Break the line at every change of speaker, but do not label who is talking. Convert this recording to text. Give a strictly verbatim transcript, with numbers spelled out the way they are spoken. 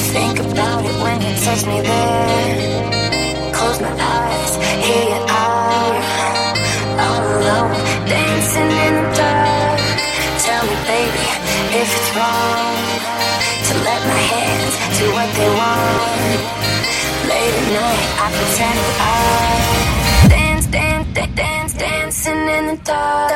Think about it when you touch me there. Close my eyes, here you are, all alone, dancing in the dark. Tell me, baby, if it's wrong to let my hands do what they want. Late at night, I pretend that I dance, dance, dance, dance, dancing in the dark.